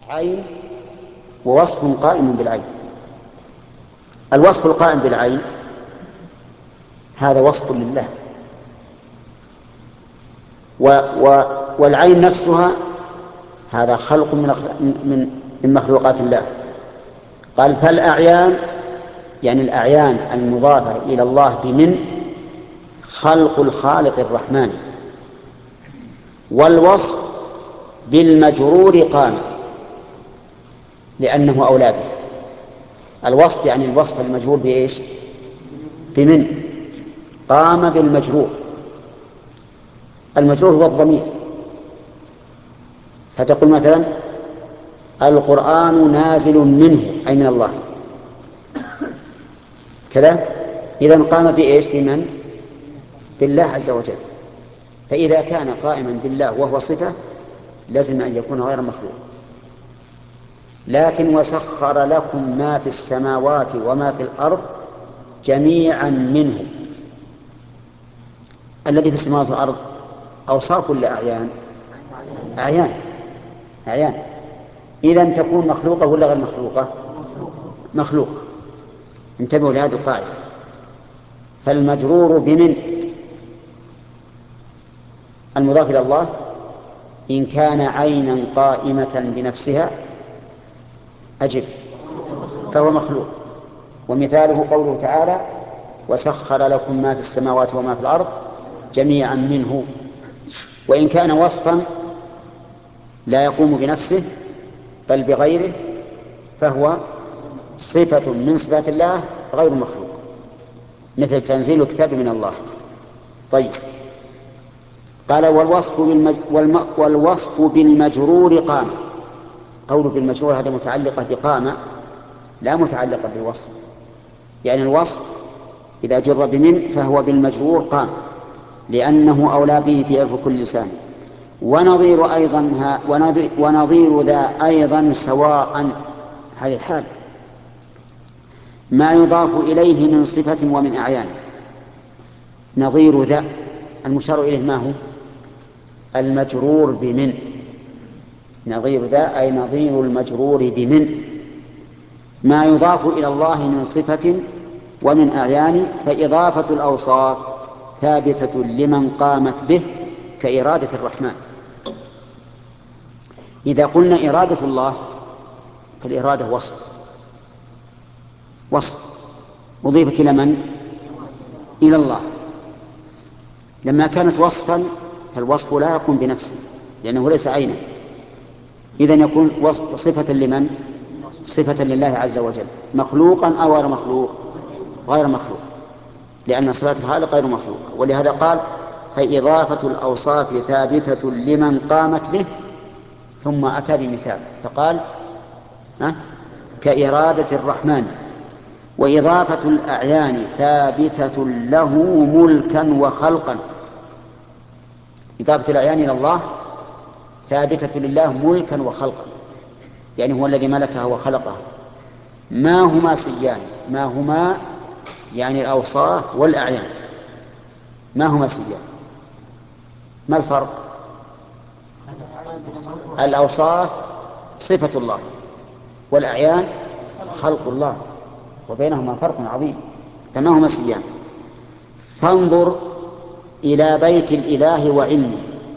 عين ووصف قائم بالعين. الوصف القائم بالعين هذا وصف لله، والعين نفسها هذا خلق من مخلوقات الله. قال فالأعيان يعني الأعيان المضافة إلى الله بمن خلق الخالق الرحمن، والوصف بالمجرور قام لأنه أولى به. الوصف يعني الوصف المجرور بإيش؟ بمن قام بالمجرور. المجرور هو الضمير، فتقول مثلا القرآن نازل منه أي من الله كذا، إذن قام بإيش؟ بمن؟ بالله عز وجل. فإذا كان قائما بالله وهو صفة لازم أن يكون غير مخلوق. لكن وسخر لكم ما في السماوات وما في الأرض جميعا منه. الذي في السماوات والأرض أوصاف ولا أعيان؟ أعيان. إذن تكون مخلوقة ولا غير مخلوقة؟ مخلوقة. انتبهوا لهذه القاعدة. فالمجرور بمن المضاف إلى الله إن كان عينا قائمة بنفسها أجب فهو مخلوق. ومثاله قوله تعالى وسخر لكم ما في السماوات وما في الأرض جميعا منه. وإن كان وصفا لا يقوم بنفسه بل بغيره فهو صفة من صفات الله غير مخلوق، مثل تنزيل الكتاب من الله. طيب، قال والوصف بالمجرور قام. قول بالمجرور هذا متعلقة بقام لا متعلقة بالوصف، يعني الوصف إذا جر بمن فهو بالمجرور قام لأنه أولى به في عرف كل لسان. ونظير ذا أيضا سواء، هذه الحال ما يضاف إليه من صفة ومن أعيان. نظير ذا المشار إليه ما هو؟ المجرور بمن. نظير ذا أي نظير المجرور بمن ما يضاف إلى الله من صفة ومن أعيان. فإضافة الأوصاف ثابتة لمن قامت به كإرادة الرحمن. إذا قلنا إرادة الله فالإرادة وصف أضيفت إلى من؟ إلى الله. لما كانت وصفا فالوصف لا يقوم بنفسه لأنه ليس عينا، إذن يكون صفة لمن؟ صفة لله عز وجل. مخلوقا أو غير مخلوق؟ غير مخلوق، لأن صفات الخالق غير مخلوقة. ولهذا قال فإضافة الأوصاف ثابتة لمن قامت به، ثم أتى بمثال فقال كإرادة الرحمن. وإضافة الأعيان ثابتة له ملكا وخلقا. إضافة الأعيان إلى الله ثابتة لله ملكا وخلقا، يعني هو الذي ملكها وخلقها. ما هما سيان؟ ما هما يعني الأوصاف والأعيان. ما هما سيان؟ ما الفرق؟ الأوصاف صفة الله والأعيان خلق الله، وبينهما فرق عظيم. فما هما سيان؟ فانظر إلى بيت الإله وعلمه.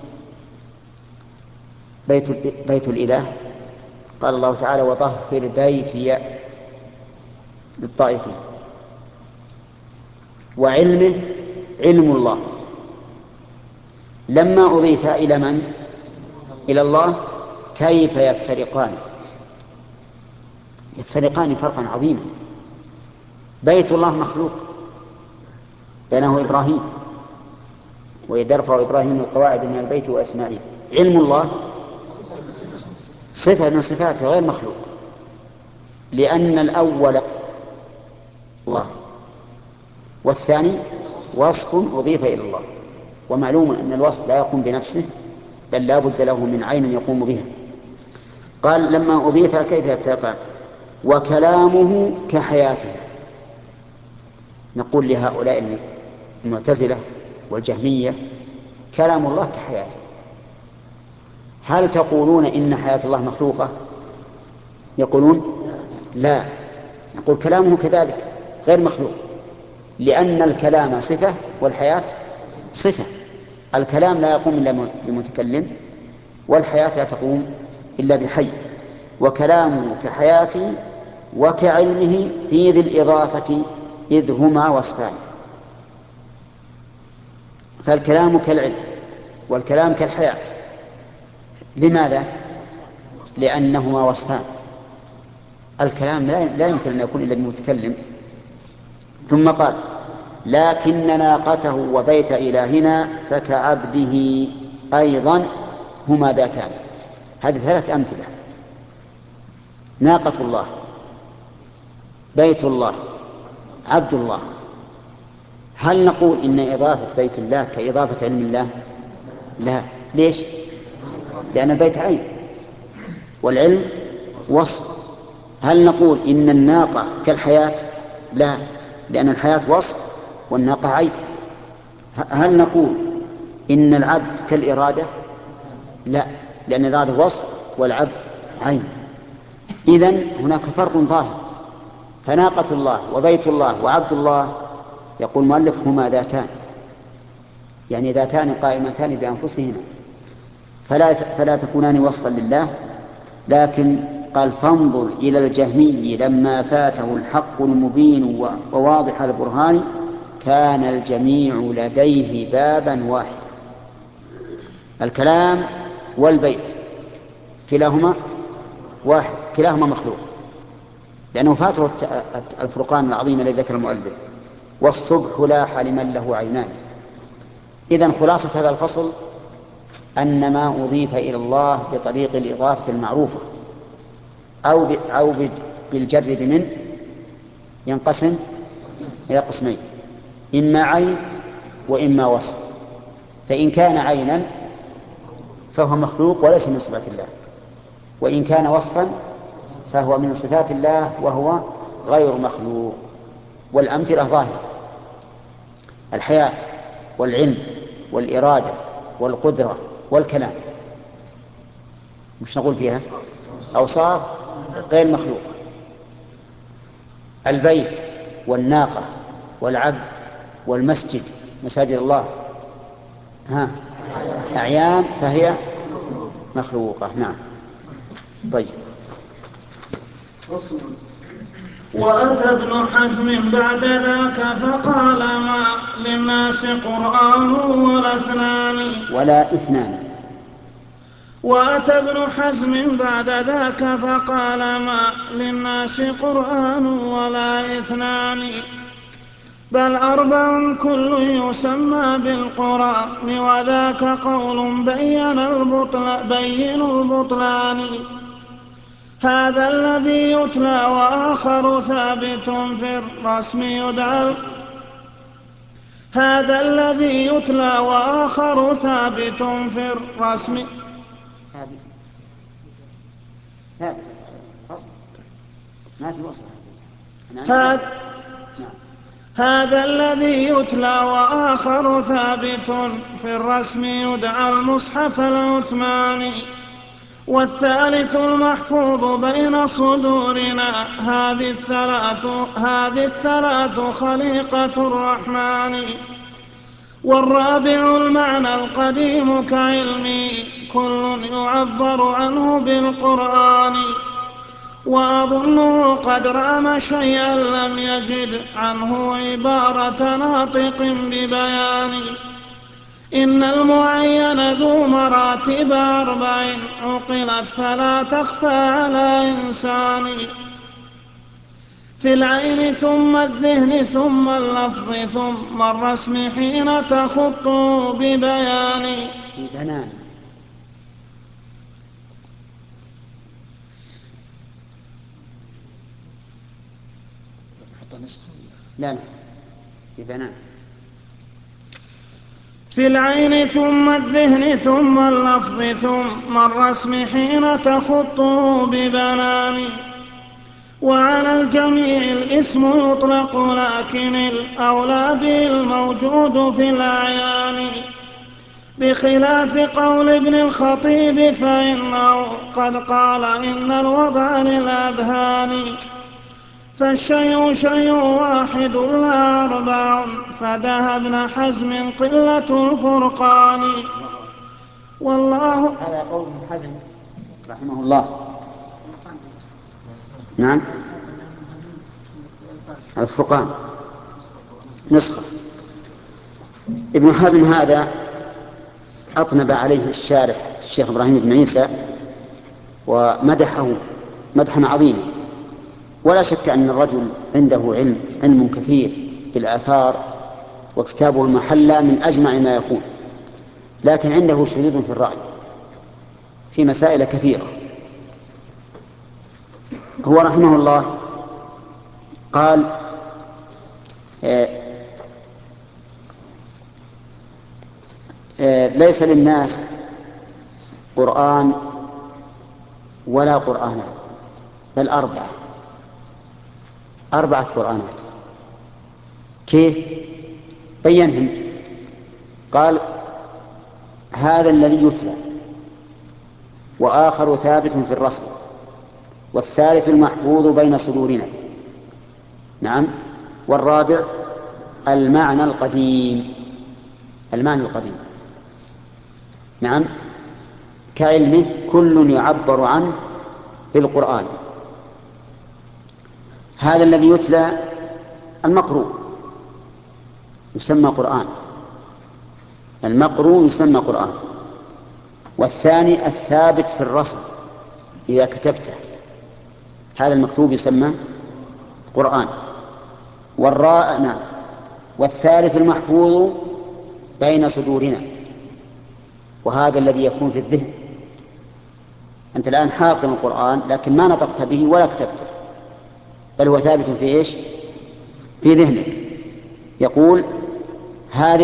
بيت الإله قال الله تعالى وطهر بيتي للطائفين. وعلمه علم الله لما أضيف إلى من؟ إلى الله كيف يفترقان؟ يفترقان فرقا عظيما. بيت الله مخلوق بناه إبراهيم وإذ يرفع إبراهيم القواعد من البيت وإسماعيل. علم الله صفة من صفاته غير مخلوق، لأن الأول الله والثاني وصف أضيف إلى الله. ومعلوم أن الوصف لا يقوم بنفسه بل لا بد له من عين يقوم بها. قال لما أضيف كيف يفترقان؟ وكلامه كحياته. نقول لهؤلاء المعتزلة والجهمية كلام الله كحياته. هل تقولون إن حياة الله مخلوقة؟ يقولون لا، نقول كلامه كذلك غير مخلوق، لأن الكلام صفة والحياة صفة. الكلام لا يقوم إلا بمتكلم، والحياة لا تقوم إلا بحي، وكلامه كحياته وكعلمه في ذي الإضافة إذ هما وصفان. فالكلام كالعلم والكلام كالحياة. لماذا؟ لأنهما وصفان. الكلام لا يمكن أن يكون إلا بمتكلم. ثم قال لكن ناقته وبيت إلهنا فكعبده أيضا هما ذاتان. هذه 3 أمثلة: ناقة الله، بيت الله، عبد الله. هل نقول إن إضافة بيت الله كإضافة علم الله؟ لا. ليش؟ لأن البيت عين والعلم وصف. هل نقول إن الناقة كالحياة؟ لا، لأن الحياة وصف والناقة عين. هل نقول إن العبد كالإرادة؟ لا، لأن الإرادة وصف والعبد عين. إذن هناك فرق ظاهر. فناقة الله وبيت الله وعبد الله يقول المؤلف هما ذاتان، يعني ذاتان قائمتان بأنفسهما، فلا تكونان وصفا لله. لكن قال فانظر إلى الجهمي لما فاته الحق المبين وواضح البرهان كان الجميع لديه بابا واحدا. الكلام والبيت كلاهما واحد، كلاهما مخلوق، لأنه فاته الفرقان العظيم الذي ذكر المؤلف. والصبح لاح لمن له عينان. إذن خلاصة هذا الفصل أن ما أضيف إلى الله بطريق الإضافة المعروفة أو بالجر بمن ينقسم إلى قسمين: إما عين وإما وصف. فإن كان عينا فهو مخلوق وليس من صفات الله، وإن كان وصفا فهو من صفات الله وهو غير مخلوق. والأمثلة ظاهرة: الحياة والعلم والإرادة والقدرة والكلام. مش نقول فيها أوصاف غير مخلوقة. البيت والناقة والعبد والمسجد، مساجد الله، أعيان فهي مخلوقة. نعم. طيب. وأتى ابن حزم بعد ذاك فقال ما للناس قرآن ولا اثنان. وأتى ابن حزم بعد ذاك فقال ما للناس قرآن ولا اثنان، بل 4 كل يسمى بالقرآن، وذاك قول بين البطلان. هذا الذي يتلى وآخر ثابت في الرسم يدعى هذا الذي يتلى وآخر ثابت في الرسم هذا الذي يتلى وآخر ثابت في الرسم يدعى المصحف العثماني، والثالث المحفوظ بين صدورنا. هذه الثلاث خليقة الرحمن. والرابع المعنى القديم كعلمي كل يعبر عنه بالقرآن، وأظنه قد رام شيئا لم يجد عنه عبارة ناطق ببيان. إن المعين ذو مراتب 4 عقلت فلا تخفى على إنسان، في العين ثم الذهن ثم اللفظ ثم الرسم حين تخط ببيان. في العين ثم الذهن ثم اللفظ ثم الرسم حين تخط ببنان. وعلى الجميع الاسم يطلق لكن الأولى به الموجود في الأعيان، بخلاف قول ابن الخطيب فإنه قد قال إن الوضع للأذهان، فالشيء شيء واحد لا أربع، فذهب ابن حزم قلة الفرقان. والله هذا قول ابن حزم رحمه الله. نعم، الفرقان نسخة. ابن حزم هذا أطنب عليه الشارح الشيخ إبراهيم بن عيسى ومدحه مدحا عظيما، ولا شك أن الرجل عنده علم كثير بالآثار، وكتابه المحلى من أجمع ما يكون، لكن عنده شذوذ في الرأي في مسائل كثيرة. هو رحمه الله قال ليس للناس قرآن ولا قرآنان، بل أربعة قرآنات. كيف؟ بينهم. قال هذا الذي يتلى، وآخر ثابت في الرسل، والثالث المحفوظ بين صدورنا. نعم. والرابع المعنى القديم. نعم، كعلمه كل يعبر عنه بالقرآن. هذا الذي يتلى المقروء يسمى قرآن، المقروء يسمى قرآن. والثاني الثابت في الرسم إذا كتبته، هذا المكتوب يسمى قرآن. نعم. والثالث المحفوظ بين صدورنا، وهذا الذي يكون في الذهن. أنت الآن حافظ القرآن لكن ما نطقت به ولا كتبته، بل هو ثابت في إيش؟ في ذهنك. يقول هذه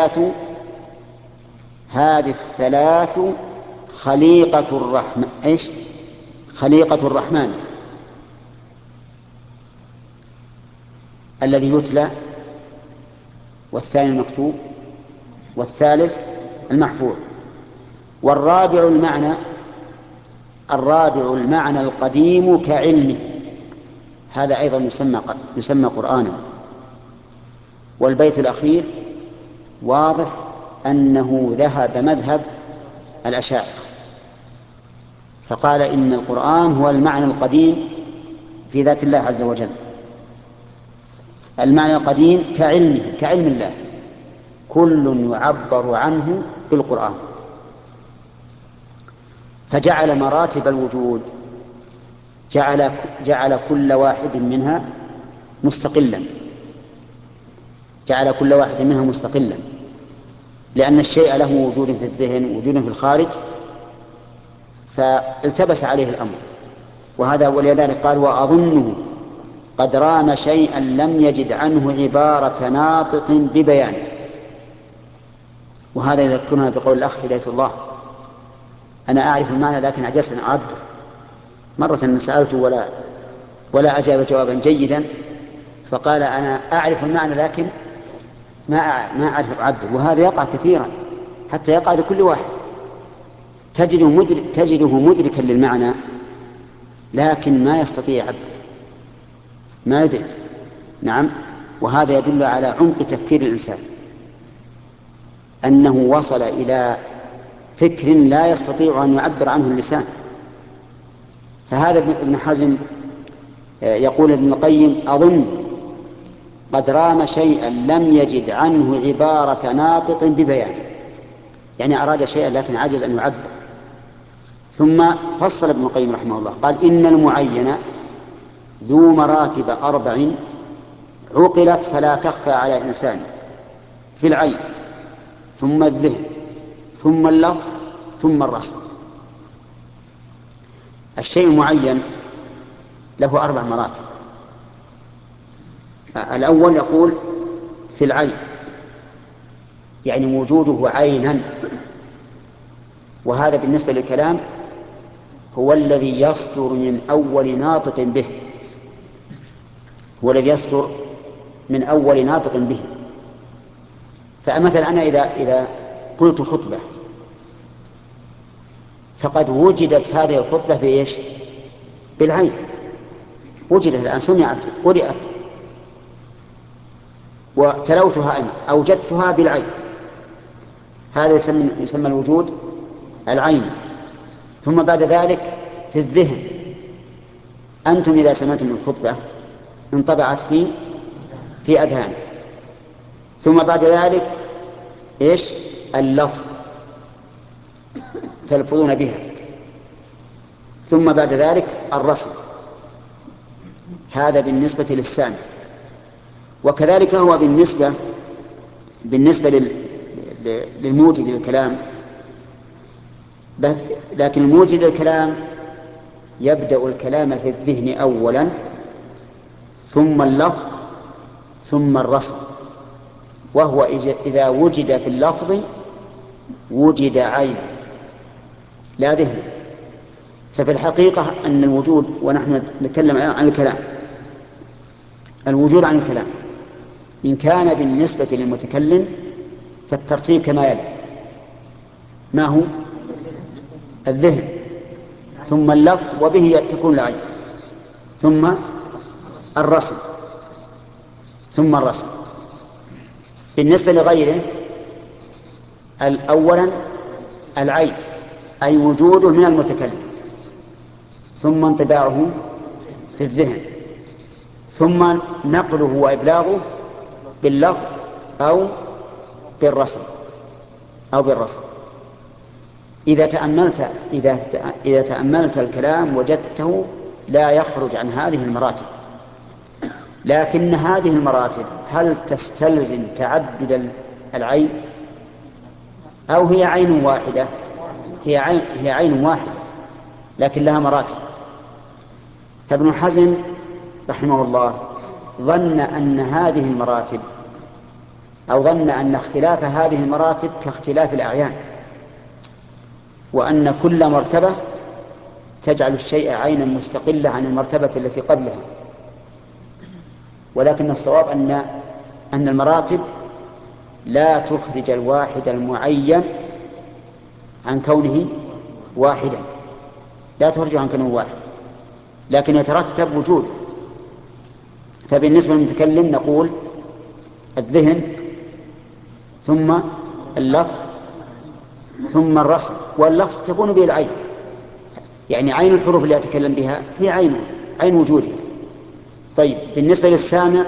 الثلاث خليقة الرحمن. إيش؟ خليقة الرحمن، الذي يتلى، والثاني المكتوب، والثالث المحفوظ. والرابع المعنى القديم كعلمه، هذا أيضا يسمى قرآنا. والبيت الأخير واضح أنه ذهب مذهب الأشاعرة، فقال إن القرآن هو المعنى القديم في ذات الله عز وجل، المعنى القديم كعلم الله، كل يعبر عنه بالقرآن. فجعل مراتب الوجود، جعل كل واحد منها مستقلا، لأن الشيء له وجود في الذهن ووجود في الخارج، فالتبس عليه الأمر. وهذا ولذلك قال وأظنه قد رام شيئا لم يجد عنه عبارة ناطق ببيانه. وهذا يذكرنا بقول الأخ هداية الله: أنا أعرف المعنى لكن عجزت أن أعبر. مرة سألته ولا أجاب جوابا جيدا، فقال أنا أعرف المعنى لكن ما أعرف أعبر. وهذا يقع كثيرا، حتى يقع لكل واحد، تجده مدركا للمعنى لكن ما يستطيع يعبر، ما يدرك. نعم. وهذا يدل على عمق تفكير الإنسان، أنه وصل إلى فكر لا يستطيع أن يعبر عنه اللسان. فهذا ابن حزم يقول ابن القيم أظن قد رام شيئا لم يجد عنه عبارة ناطق ببيان، يعني أراد شيئا لكن عجز أن يعبر. ثم فصل ابن القيم رحمه الله قال إن المعين ذو مراتب 4 عقلت فلا تخفى على إنسان، في العين، ثم الذهن، ثم اللفظ، ثم الرسم. الشيء المعين له 4 مراتب. الأول يقول في العين، يعني وجوده عينا، وهذا بالنسبة للكلام هو الذي يصدر من أول ناطق به، هو الذي يصدر من أول ناطق به. فمثلا أنا إذا قلت خطبة، فقد وجدت هذه الخطبة بإيش؟ بالعين، وجدت الآن، سمعت، قرأت، وتلوتها أنا، أوجدتها بالعين، هذا يسمى الوجود العيني. ثم بعد ذلك في الذهن، أنتم إذا سمعتم الخطبة انطبعت في أذهان. ثم بعد ذلك إيش؟ اللفظ تلفظون بها. ثم بعد ذلك الرسم، هذا بالنسبة للسامع. وكذلك هو بالنسبة للموجد للكلام، لكن الموجد للكلام يبدأ الكلام في الذهن أولا، ثم اللفظ، ثم الرسم. وهو إذا وجد في اللفظ وجد عينا لا ذهنا. ففي الحقيقة أن الوجود، ونحن نتكلم عن الكلام، الوجود عن الكلام إن كان بالنسبة للمتكلم فالترتيب كما يلي: ما هو؟ الذهن، ثم اللفظ وبه تكون العين، ثم الرسم، ثم الرسم. بالنسبة لغيره أولا العين، أي وجوده من المتكلم، ثم انطباعه في الذهن، ثم نقله وإبلاغه باللفظ أو بالرسم إذا تأملت الكلام وجدته لا يخرج عن هذه المراتب. لكن هذه المراتب هل تستلزم تعدد العين أو هي عين واحدة؟ هي عين واحدة لكن لها مراتب. فابن حزم رحمه الله ظن أن هذه المراتب، أو ظن أن اختلاف هذه المراتب كاختلاف الأعيان، وأن كل مرتبة تجعل الشيء عينا مستقلة عن المرتبة التي قبلها. ولكن الصواب أن المراتب لا تخرج الواحد المعين عن كونه واحدا، لا تخرج عن كونه واحد، لكن يترتب وجود. فبالنسبة للمتكلم نقول الذهن، ثم اللفظ، ثم الرسم. واللفظ تكون به العين، يعني عين الحروف اللي أتكلم بها هي عين وجودها. طيب بالنسبة للسامع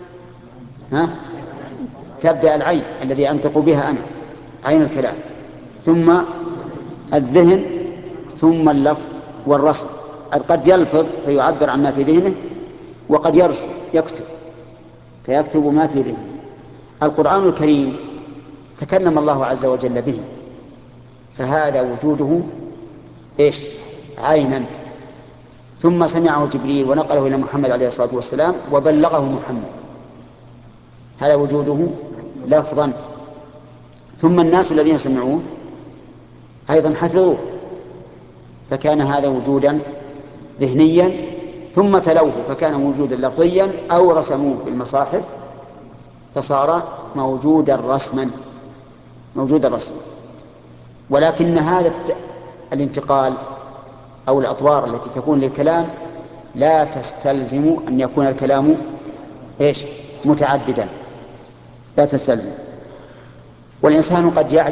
تبدأ العين الذي أنطق بها أنا، عين الكلام، ثم الذهن، ثم اللفظ والرسم. قد يلفظ فيعبر عما في ذهنه، وقد يرسم يكتب فيكتب ما في ذهنه. القرآن الكريم تكلم الله عز وجل به، فهذا وجوده إيش؟ عينا. ثم سمعه جبريل ونقله إلى محمد عليه الصلاة والسلام وبلغه محمد، هذا وجوده لفظا. ثم الناس الذين سمعوه أيضا حفظوه، فكان هذا وجودا ذهنيا. ثم تلوه فكان وجودا لفظيا، أو رسموه بالمصاحف فصار موجودا رسما. ولكن هذا الانتقال أو الأطوار التي تكون للكلام لا تستلزم أن يكون الكلام إيش؟ متعددا، لا تستلزم. والإنسان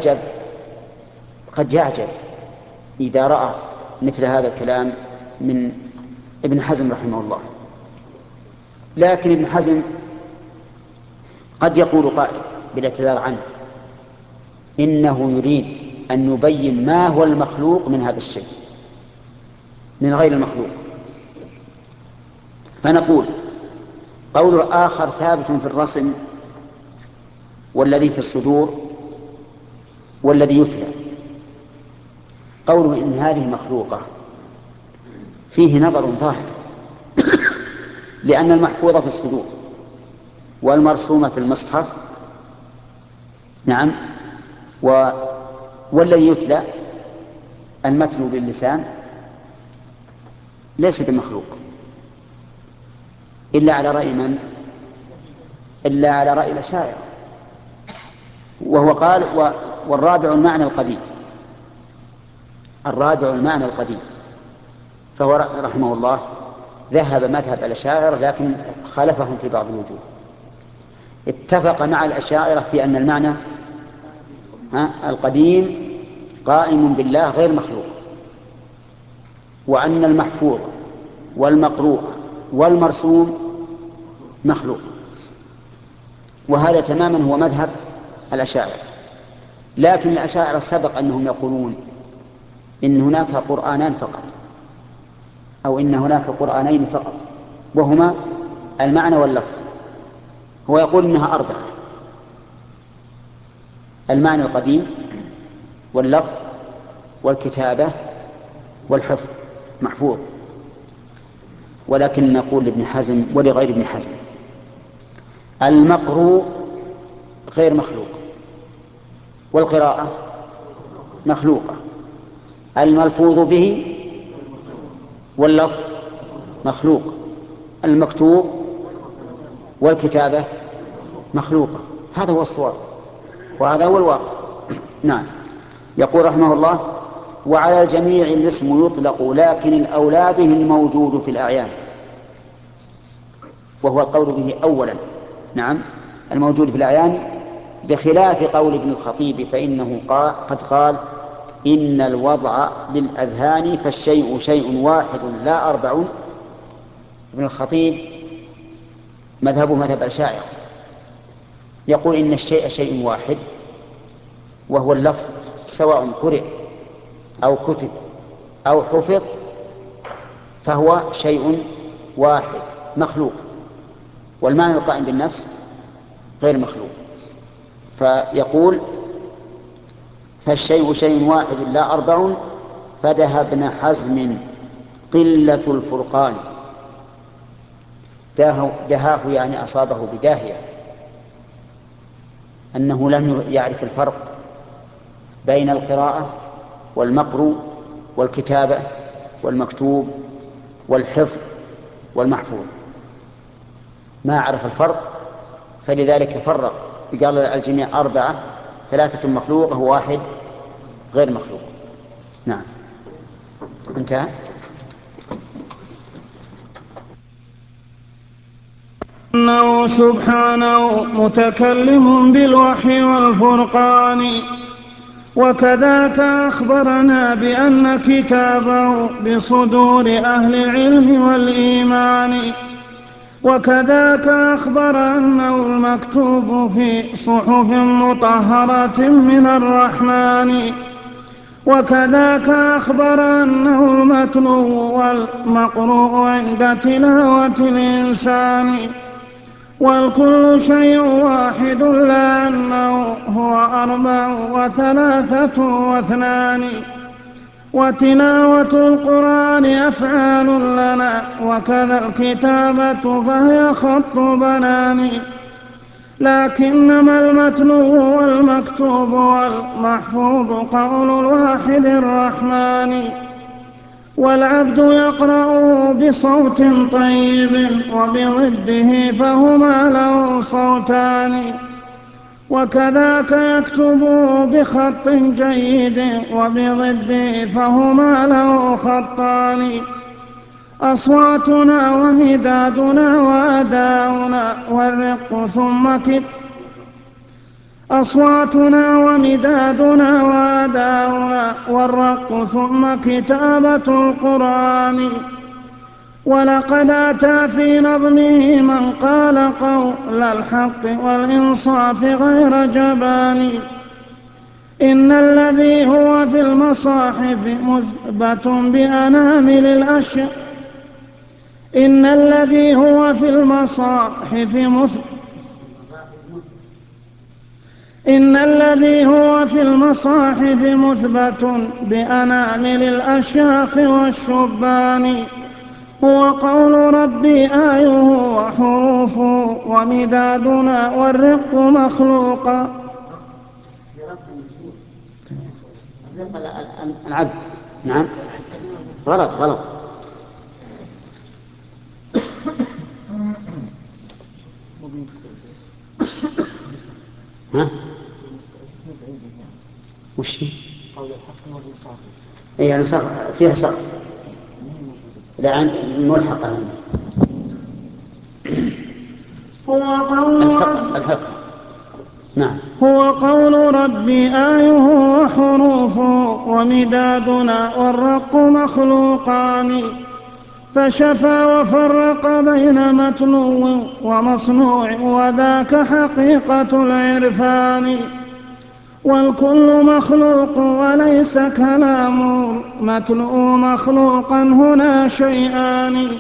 قد يعجب إذا رأى مثل هذا الكلام من ابن حزم رحمه الله. لكن ابن حزم قد يقول قائل بالاعتذار عنه إنه يريد أن يبين ما هو المخلوق من هذا الشيء من غير المخلوق. فنقول قوله آخر ثابت في الرسم والذي في الصدور والذي يتلى، قوله إن هذه مخلوقة فيه نظر ظاهر، لأن المحفوظة في الصدور والمرسومة في المصحف، نعم، والذي يتلى المتلو باللسان ليس بمخلوق إلا على رأي من؟ إلا على رأي الأشاعرة. وهو قال والرابع المعنى القديم. الرابع المعنى القديم، فهو رحمه الله ذهب مذهب الأشاعرة لكن خالفهم في بعض الوجوه. اتفق مع الأشاعرة في أن المعنى القديم قائم بالله غير مخلوق، وأن المحفوظ والمقروء والمرسوم مخلوق، وهذا تماما هو مذهب الأشاعرة. لكن الأشاعرة سبق أنهم يقولون إن هناك قرآنان فقط، أو إن هناك قرآنين فقط، وهما المعنى واللفظ. هو يقول إنها أربعة: المعنى القديم واللفظ والكتابة والحفظ محفوظ. ولكن نقول لابن حزم ولغير ابن حزم: المقروء غير مخلوق، والقراءة مخلوقة، الملفوظ به واللفظ مخلوق، المكتوب والكتابة مخلوقة. هذا هو الصواب وهذا هو الواقع. نعم. يقول رحمه الله: وعلى الجميع الاسم يطلق، لكن الأولى به الموجود في الأعيان، وهو القول به أولا. نعم، الموجود في الأعيان، بخلاف قول ابن الخطيب فإنه قد قال: إن الوضع للأذهان فالشيء شيء واحد لا أربع. ابن الخطيب مذهبه مذهب الأشاعرة، يقول إن الشيء شيء واحد، وهو اللفظ سواء قرئ أو كتب أو حفظ فهو شيء واحد مخلوق، والمعنى القائم بالنفس غير مخلوق. فيقول: فالشيء شيء واحد لا أربع، فدها ابن حزم قلة الفرقان. دهاه يعني أصابه بداهية، أنه لم يعرف الفرق بين القراءة والمقروء والكتابة والمكتوب والحفظ والمحفوظ، ما عرف الفرق، فلذلك فرق، قال الجميع أربعة: ثلاثة مخلوقة وواحد غير مخلوق. نعم، انتهى. إنه سبحانه متكلم بالوحي والفرقان، وكذاك أخبرنا بأن كتابه بصدور أهل العلم والإيمان، وكذاك أخبر أنه المكتوب في صحف مطهرة من الرحمن، وكذاك أخبر أنه المتلو والمقروء عند تلاوة الإنسان، والكل شيء واحد لا أنه هو أربع وثلاثة واثنان. وتلاوة القرآن أفعال لنا، وكذا الكتابة فهي خط بنان، لكنما المتلو والمكتوب والمحفوظ قول الواحد الرحمن. والعبد يقرأ بصوت طيب، وبضده فهما له صوتان، وكذاك يكتب بخط جيد، وبضده فهما له خطان. أصواتنا ومدادنا وأداؤنا والرق ثم أصواتنا ومدادنا وأداؤنا والرق ثم كتابة القرآن. ولقد أتى في نظمه من قال قول الحق والإنصاف غير جبان. إن الذي هو في المصاحف مثبت بأنامل الأشياء إن الذي هو في المصاحف مثبت بأنامل الأشياخ والشبان، هو قول ربي آيه وحروفه ومدادنا والرق مخلوقا. العبد. نعم، غلط. ها؟ وش هي يعني فيها سقط لا ملحقة عندي. هو قول الحق. نعم. هو قول ربي آيه وحروفه ومدادنا والرق مخلوقان فشفى وفرق بين متلو ومصنوع وذاك حقيقة العرفان والكل مخلوق وليس كلام متلو مخلوقا هنا شيئان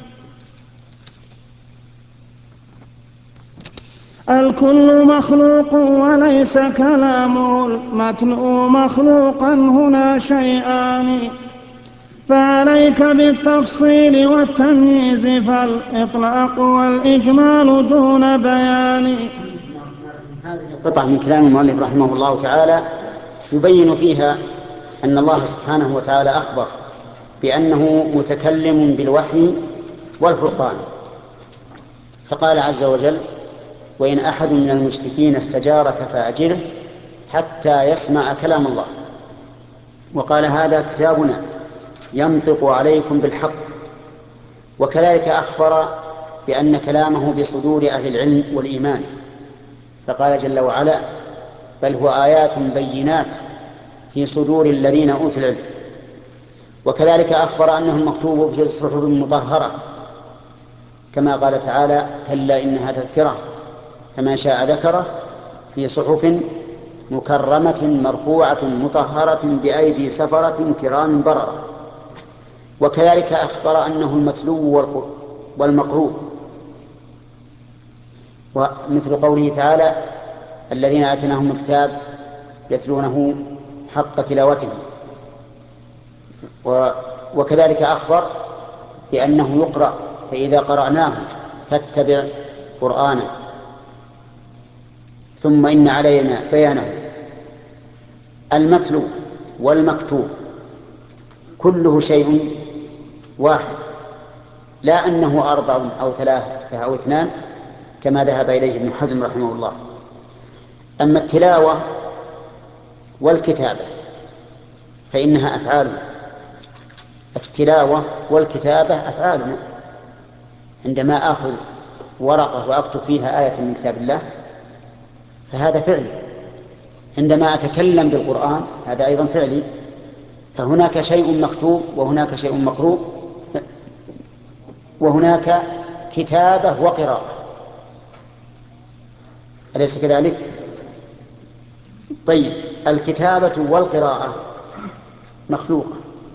الكل مخلوق وليس كلام المتلو مخلوقا هنا شيئان فعليك بالتفصيل والتمييز فالإطلاق والإجمال دون بيان. هذه قطعة من كلام المؤلف رحمه الله تعالى يبين فيها أن الله سبحانه وتعالى أخبر بأنه متكلم بالوحي والفرقان، فقال عز وجل: وإن أحد من المشركين استجارك فأجره حتى يسمع كلام الله. وقال: هذا كتابنا ينطق عليكم بالحق. وكذلك أخبر بأن كلامه بصدور أهل العلم والإيمان، فقال جل وعلا: بل هو آيات بينات في صدور الذين أوتوا العلم. وكذلك أخبر أنه المكتوب في صحف مطهرة، كما قال تعالى: كلا إنها تذكرة فمن شاء ذكره في صحف مكرمة مرفوعة مطهرة بأيدي سفرة كرام بررة. وكذلك أخبر أنه المتلو والمقروء، ومثل قوله تعالى: الذين آتيناهم الكتاب يتلونه حق تلاوته. وكذلك أخبر بأنه يقرأ، فإذا قرأناه فاتبع قرآنه ثم إن علينا بيانه. المتلو والمكتوب كله شيء واحد، لا أنه 4 أو 3 أو 2 كما ذهب إليه ابن حزم رحمه الله. أما التلاوة والكتابة فإنها أفعالنا. التلاوة والكتابة أفعالنا. عندما آخذ ورقة وأكتب فيها آية من كتاب الله فهذا فعلي. عندما أتكلم بالقرآن هذا أيضا فعلي. فهناك شيء مكتوب وهناك شيء مقروء وهناك كتابة وقراءة، أليس كذلك؟ طيب، الكتابة والقراءة مخلوقة،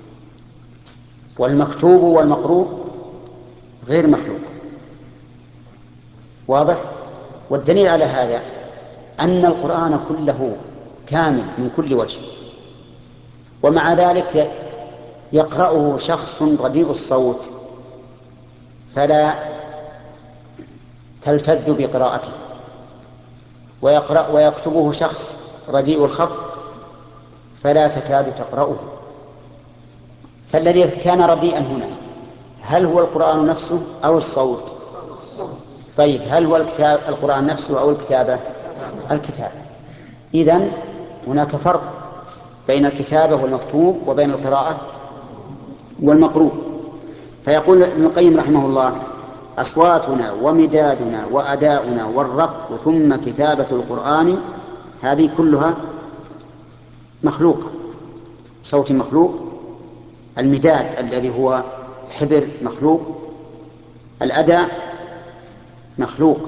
والمكتوب والمقروء غير مخلوق. واضح؟ والدليل على هذا أن القرآن كله كامل من كل وجه، ومع ذلك يقرأه شخص رديء الصوت فلا تلتذ بقراءته، ويكتبه شخص رديء الخط فلا تكاد تقرأه. فالذي كان رديئا هنا هل هو القرآن نفسه أو الصوت؟ طيب، هل هو القرآن نفسه أو الكتابة؟ الكتابة. إذن هناك فرق بين الكتابة والمكتوب وبين القراءة والمقروء. فيقول ابن القيم رحمه الله: أصواتنا ومدادنا وأداؤنا والرق ثم كتابة القرآن هذه كلها مخلوقة. صوت مخلوق، المداد الذي هو حبر مخلوق، الأداء مخلوق،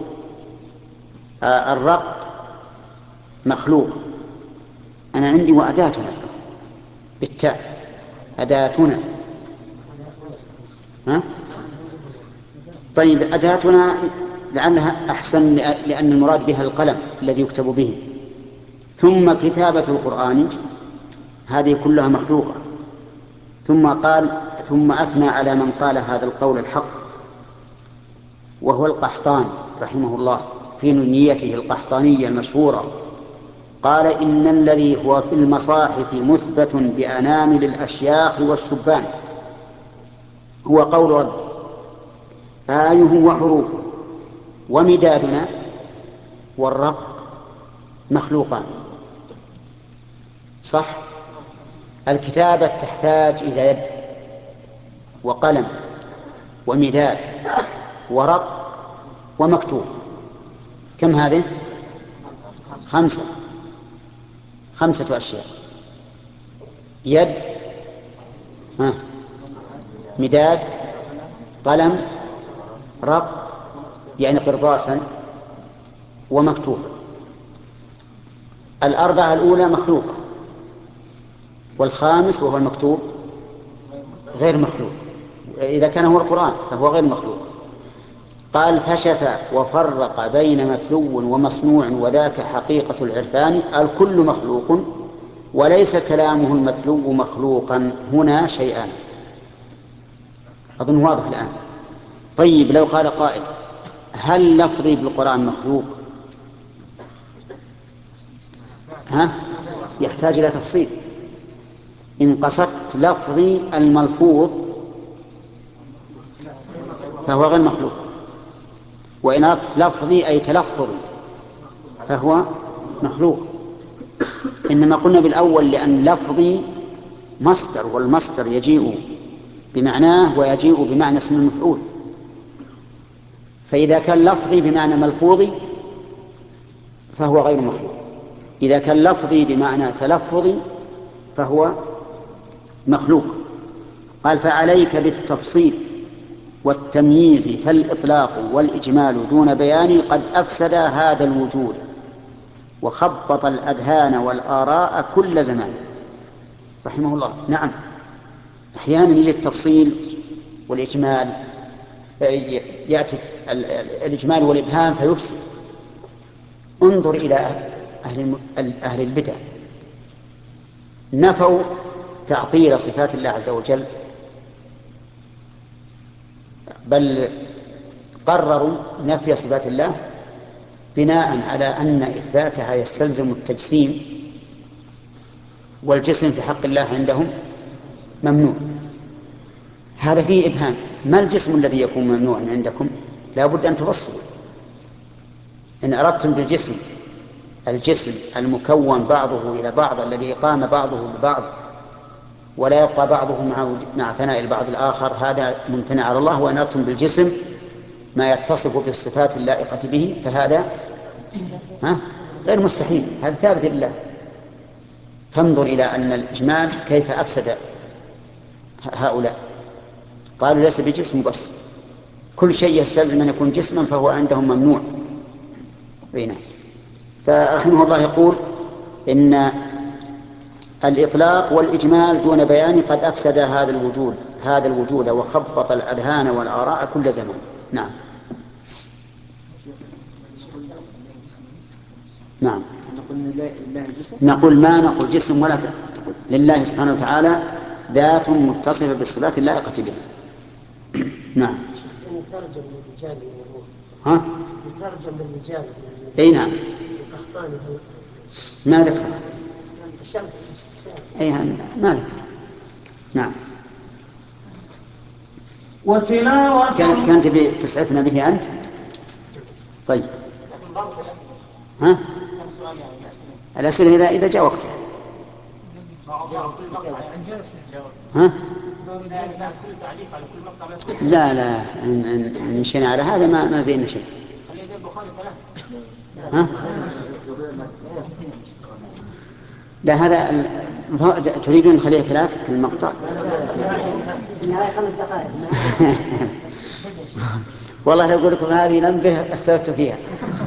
الرق مخلوق. أنا عندي وأداتنا بالتاء، أداتنا. ها؟ طيب، أداتنا لعلها أحسن لأن المراد بها القلم الذي يكتب به. ثم كتابة القرآن هذه كلها مخلوقة. ثم أثنى على من قال هذا القول الحق، وهو القحطاني رحمه الله في نونيته القحطانية المشهورة. قال: إن الذي هو في المصاحف مثبت بأنامل الأشياخ والشبان هو قول ربي آيه وحروفه ومدادنا والرق مخلوقان. صح. الكتابة تحتاج إلى يد وقلم ومداد ورق ومكتوب. كم هذه؟ 5 أشياء: يد، مداد، قلم، رق يعني قرطاسا، ومكتوب. الأربعة الأولى مخلوقة، والخامس وهو المكتوب غير مخلوق. إذا كان هو القرآن فهو غير مخلوق. قال: فشف وفرق بين متلو ومصنوع وذاك حقيقة العرفان. الكل مخلوق وليس كلامه المتلو مخلوقا. هنا شيئان. أظن واضح الآن. طيب، لو قال قائل: هل لفظي بالقرآن مخلوق؟ يحتاج إلى تفصيل. إن قصدت لفظي الملفوظ فهو غير مخلوق، وإن أردت لفظي أي تلفظي فهو مخلوق. إنما قلنا بالأول لأن لفظي مصدر، والمصدر يجيء بمعناه ويجيء بمعنى اسم المفعول. فإذا كان لفظي بمعنى ملفوظي فهو غير مخلوق. إذا كان لفظي بمعنى تلفظي فهو مخلوق. قال: فعليك بالتفصيل والتمييز، فالإطلاق والإجمال دون بيان قد أفسد هذا الوجود وخبط الأذهان والآراء كل زمان. رحمه الله. نعم، أحيانا يجي التفصيل والإجمال، يأتي الإجمال والإبهام فيفسد. انظر إلى أهل البدع، نفوا تعطيل صفات الله عز وجل، بل قرروا نفي صفات الله بناء على أن إثباتها يستلزم التجسيم، والجسم في حق الله عندهم ممنوع. هذا فيه إبهام. ما الجسم الذي يكون ممنوعا عندكم؟ لا بد أن تفصلوا. إن أردتم بالجسم الجسم المكون بعضه إلى بعض، الذي قام بعضه ببعض ولا يبقى بعضه مع فناء البعض الآخر، هذا ممتنع على الله. وإن أردتم بالجسم ما يتصف بالصفات اللائقة به فهذا غير مستحيل، هذا ثابت لله. فانظر إلى أن الإجمال كيف أفسد هؤلاء. قالوا ليس بجسم بس، كل شيء يستلزم أن يكون جسما فهو عندهم ممنوع. بينه. فرحمه الله يقول: إن الإطلاق والإجمال دون بيان قد أفسد هذا الوجود وخبط الأذهان والآراء كل زمان. نعم. نعم. نقول ما نقول جسم ولا تقول. لله سبحانه وتعالى ذات متصفة بالصفات اللائقة به. نعم. يترجم للرجال يترجم للرجال. اي نعم. ما ذكر. اي ما ذكر. نعم. وتلاوة كان تبي تسعفنا به أنت؟ طيب. الأسئلة إذا جاء وقتها. لا إن مشينا على هذا ما زينا شيء. لا، هذا تريدون نخليه 3 في المقطع؟ النهاية 5 دقائق. والله لو أقول لكم هذه لمبة اختلفت فيها.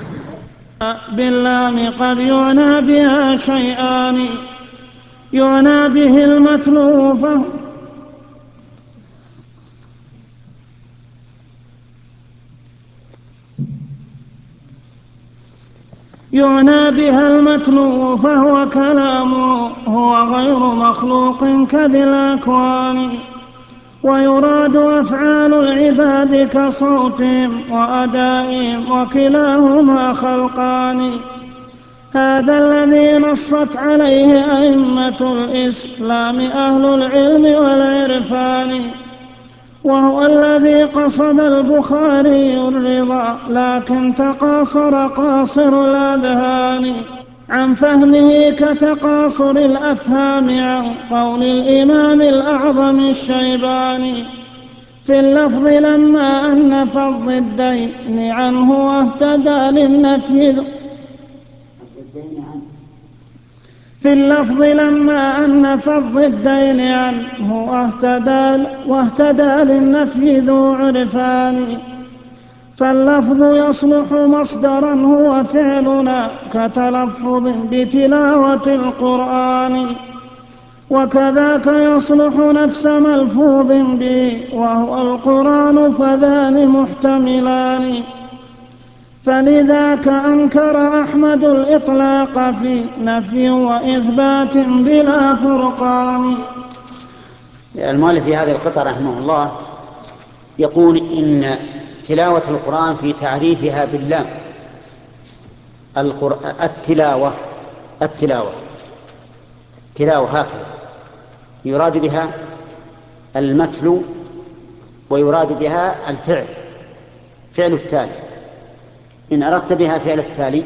باللام قد يعنى بها شيئان: يعنى به المتلو يعنى بها المتلو فهو كلامه، هو غير مخلوق كذي الأكوان. ويراد أفعال العباد كصوتهم وأدائهم وكلاهما خلقان. هذا الذي نصت عليه أئمة الإسلام أهل العلم والعرفان، وهو الذي قصد البخاري الرضا لكن تقاصر قاصر الأذهان. عن فهمه كتقاصر الأفهام عن قول الإمام الأعظم الشيباني في اللفظ لما أنف الضدين عنه واهتدى للنفي في اللفظ لما أنف الضدين عنه واهتدى للنفي ذو عرفان فاللفظ يصلح مصدرا هو فعلنا كتلفظ بتلاوة القرآن وكذاك يصلح نفس ملفوظ به وهو القرآن فذان محتملان فلذاك أنكر أحمد الإطلاق في نفي وإثبات بلا فرقان. المؤلف في هذه القطعة رحمه الله يقول إن تلاوة القرآن في تعريفها باللام التلاوة هكذا يراد بها المتلو ويراد بها فعل التالي. إن أردت بها فعل التالي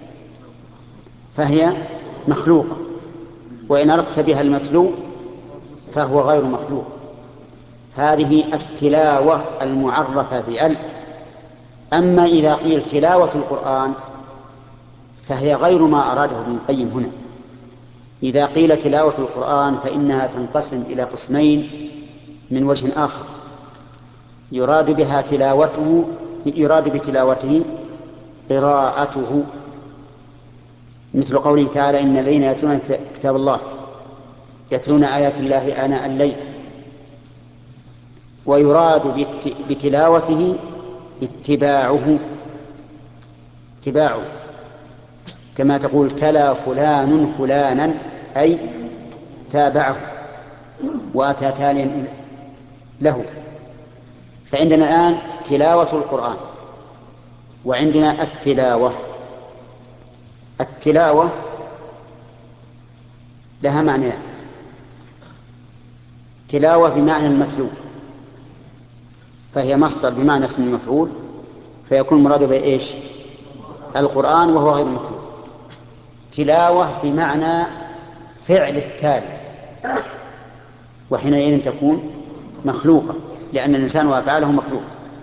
فهي مخلوقة، وإن أردت بها المتلو فهو غير مخلوق. هذه التلاوة المعرفة بأل. أما إذا قيل تلاوة القرآن فهي غير ما أراده ابن القيم هنا. إذا قيل تلاوة القرآن فإنها تنقسم إلى قسمين من وجه آخر. يراد بتلاوته قراءته، مثل قوله تعالى إن الذين يتلون كتاب الله يتلون آيات الله آناء الليل. ويراد بتلاوته اتباعه كما تقول تلا فلان فلانا أي تابعه وأتى تاليا له. فعندنا الآن تلاوة القرآن وعندنا التلاوة لها معنيان: تلاوة بمعنى المتلو فهي مصدر بمعنى اسم المفعول، فيكون مراد به إيش؟ القرآن وهو غير مخلوق. تلاوة بمعنى فعل التالي، وحينئذ تكون مخلوقة لأن الإنسان وأفعاله مخلوق.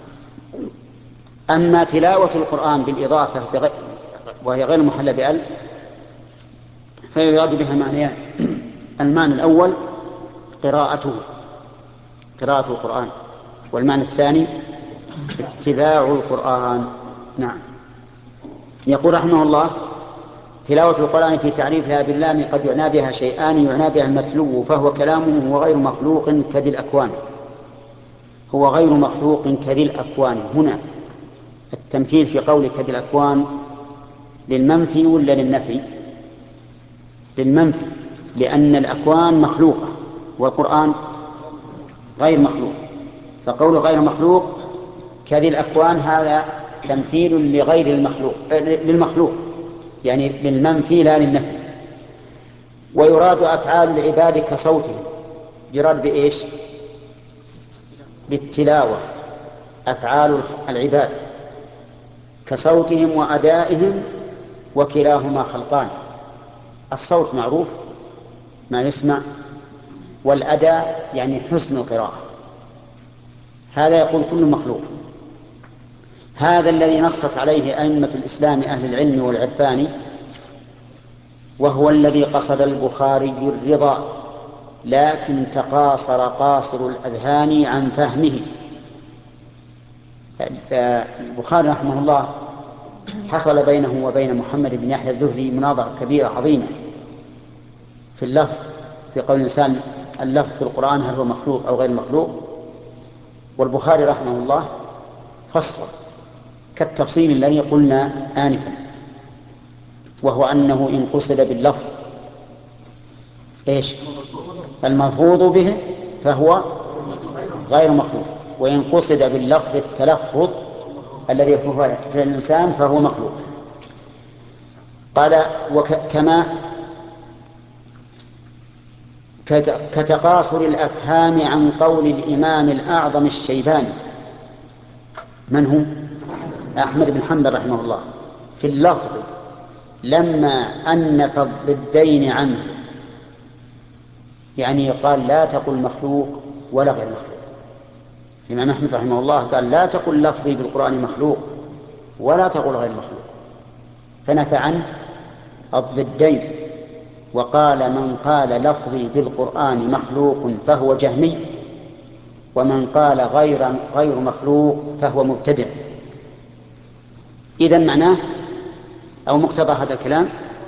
أما تلاوة القرآن بالإضافة وهي غير محلة بأل فيراد بها معنيان: المعنى الأول قراءة القرآن، والمعنى الثاني اتباع القرآن. نعم. يقول رحمه الله: تلاوة القرآن في تعريفها باللام قد يعنى بها شيئان: يعنى بها المتلو فهو كلامه هو غير مخلوق كذي الأكوان. هو غير مخلوق كذي الأكوان. هنا التمثيل في قول كذي الأكوان للمنفي ولا للنفي؟ للمنفي، لأن الأكوان مخلوقة والقرآن غير مخلوق. فقول غير مخلوق كذي الأكوان هذا تمثيل لغير للمخلوق، يعني للمنفي لا للنفي. ويراد أفعال العباد كصوتهم. يراد بإيش؟ بالتلاوة أفعال العباد كصوتهم وأدائهم، وكلاهما خلقان. الصوت معروف ما يسمع، والأداء يعني حسن القراءة، هذا يقول كل مخلوق. هذا الذي نصت عليه أئمة الإسلام أهل العلم والعرفان، وهو الذي قصد البخاري الرضا لكن تقاصر قاصر الأذهان عن فهمه. البخاري رحمه الله حصل بينه وبين محمد بن يحيى الذهلي مناظرة كبيرة عظيمة في اللفظ، في قول الإنسان اللفظ بالقرآن هل هو مخلوق أو غير مخلوق. والبخاري رحمه الله فصل كالتفصيل الذي قلنا آنفا، وهو أنه إن قصد باللفظ إيش؟ الملفوظ به فهو غير مخلوق، وإن قصد باللفظ التلفظ الذي هو فعل الإنسان فهو مخلوق. قال كما كتقاصر الأفهام عن قول الإمام الأعظم الشيباني. من هو؟ أحمد بن حنبل رحمه الله. في اللفظ لما أنف الضدين عنه، يعني قال لا تقل مخلوق ولا غير مخلوق. الإمام أحمد رحمه الله قال لا تقل لفظي بالقرآن مخلوق ولا تقل غير مخلوق، فنفى عنه الضدين، وقال من قال لفظي بالقرآن مخلوق فهو جهمي، ومن قال غير مخلوق فهو مبتدع. إذن معناه أو مقتضى هذا الكلام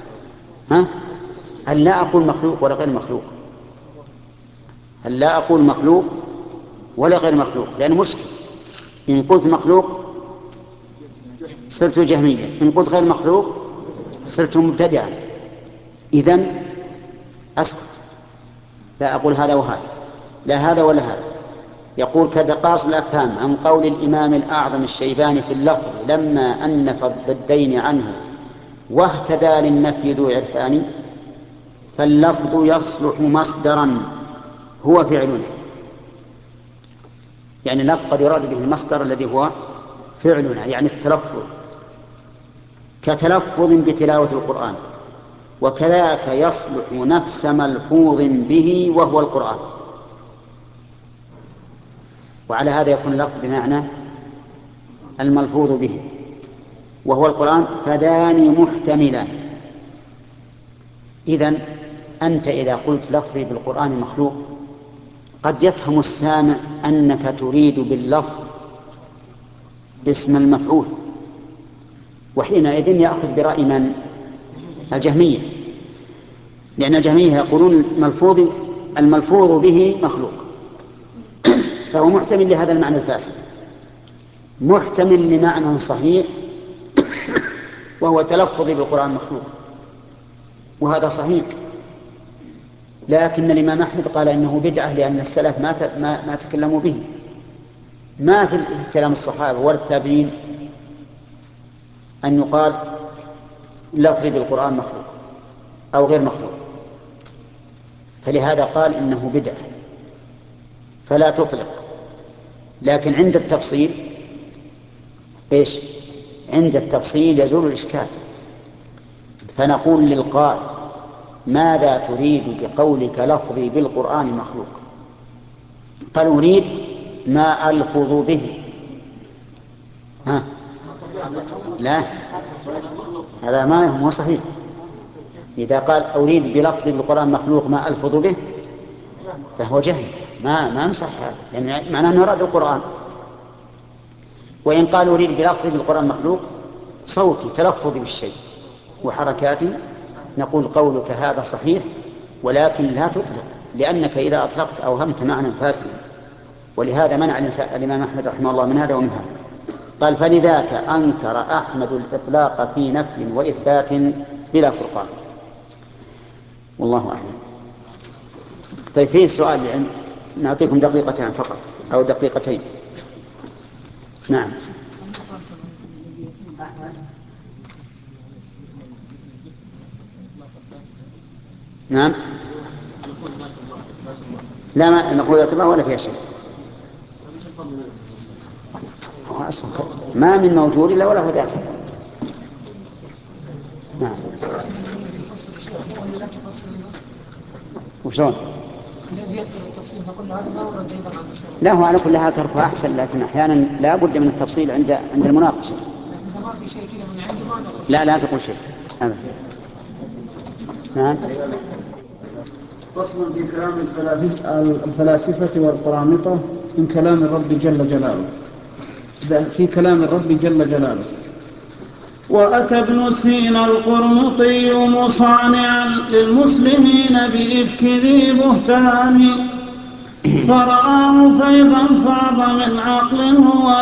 أن لا أقول مخلوق ولا غير مخلوق، أن لا أقول مخلوق ولا غير مخلوق، لأنه مشكل. إن قلت مخلوق صرت جهميا، إن قلت غير مخلوق صرت مبتدعا. إذن أسكت، لا أقول هذا وهذا، لا هذا ولا هذا. يقول كتقاص الأفهام عن قول الإمام الأعظم الشيباني في اللفظ لما أنف الضدين عنه واهتدى للنفي ذو عرفان، فاللفظ يصلح مصدرا هو فعلنا. يعني اللفظ قد يراد به المصدر الذي هو فعلنا، يعني التلفظ، كتلفظ بتلاوة القرآن، وكذاك يصلح نفس ملفوظ به وهو القرآن. وعلى هذا يكون اللفظ بمعنى الملفوظ به وهو القرآن، فذان محتملان. إذن أنت إذا قلت لفظي بالقرآن مخلوق قد يفهم السامع أنك تريد باللفظ اسم المفعول، وحينئذ يأخذ برأي من؟ الجهمية، لأن الجهمية يقولون الملفوظ به مخلوق، فهو محتمل لهذا المعنى الفاسد، محتمل لمعنى صحيح وهو تلفظي بالقرآن مخلوق، وهذا صحيح. لكن الإمام أحمد قال إنه بدعة، لأن السلف ما تكلموا به، ما في كلام الصحابة ولا التابعين أن يقال لفظي بالقرآن مخلوق أو غير مخلوق، فلهذا قال إنه بدعة فلا تطلق. لكن عند التفصيل إيش؟ عند التفصيل يزول الإشكال، فنقول للقائل ماذا تريد بقولك لفظي بالقرآن مخلوق؟ قال أريد ما ألفظ به. لا، هذا ما هو صحيح. إذا قال أريد بلفظي بالقرآن مخلوق ما ألفظ به فهو جهل، ما نصح هذا، يعني معناه أنه أراد القرآن. وإن قال أريد بلفظي بالقرآن مخلوق صوتي تلفظي بالشيء وحركاتي، نقول قولك هذا صحيح، ولكن لا تطلق، لأنك إذا أطلقت أوهمت معنى فاسدا. ولهذا منع الإمام أحمد رحمه الله من هذا ومن هذا. قال فلذاك أنكر أحمد الإطلاق في نفي وإثبات بلا فرقان. والله أعلم. طيب فيه سؤال، نعطيكم دقيقتين فقط أو دقيقتين. نعم. نعم. لا، ما نقول ذات الله ولا فيها شيء، ما من موجود إلا وله ذاته. نعم. وشلون؟ الذي يذكر التفصيل نقول هذا ما ورد أيضا عن السلف. لا، هو على كل حال تركه أحسن، لكن أحيانا لا بد من التفصيل عند المناقشة. إذا ما في شيء كذا من عنده ما نقول. لا تقول شيء أبدا. نعم. فصل في كلام الفلاسفة والقرامطة من كلام الرب جل جلاله. في كلام الرب جل جلاله. وأتى ابن سينا القرمطي مصانعا للمسلمين بإفك ذي بهتان، فرآه فيضا فاض من عقل هو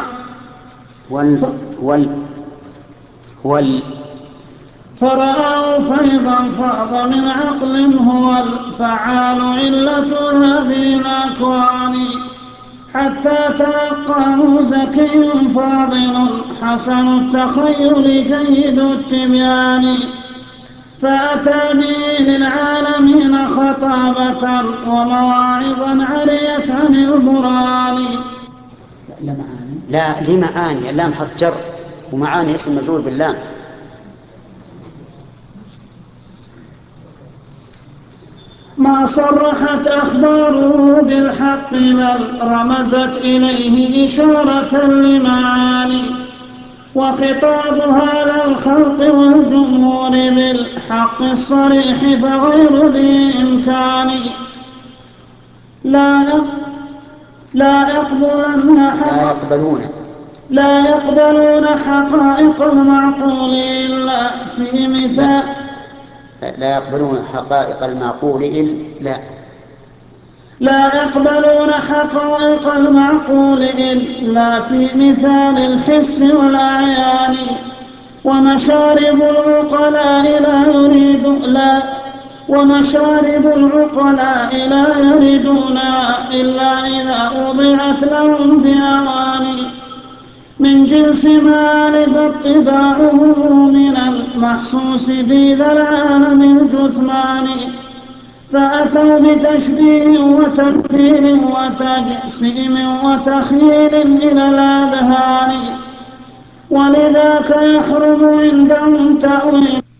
فرآه فيضا فاض من عقل هو الفعال علة هذه الأكوان، حتى تلقاه زكي فاضل حسن التخيل جيد التبيان، فأتى به للعالمين خطابة ومواعظا عليت عن البران. لا لمعاني، اللام حرف جر ومعاني اسم مجرور باللام. ما صرحت أخباره بالحق بل رمزت إليه إشارة لمعاني وخطاب هذا الخلق والجمهور بالحق الصريح فغير ذي إمكان لا يقبلون حقائق المعقول إلا في مثال لا يقبلون حقائق المعقول لا يقبلون حقائق المعقول إلا في مثال الحس والأعيان ومشارب العقلاء لا يردونها إلا إذا وضعت لهم بأواني من جنس ما ألف اطباعه من المحسوس في ذا العالم الجثمان فأتوا بتشبيه وتمثيل وتجسيم وتخييل إلى الأذهان ولذاك يحرم عندهم تأويل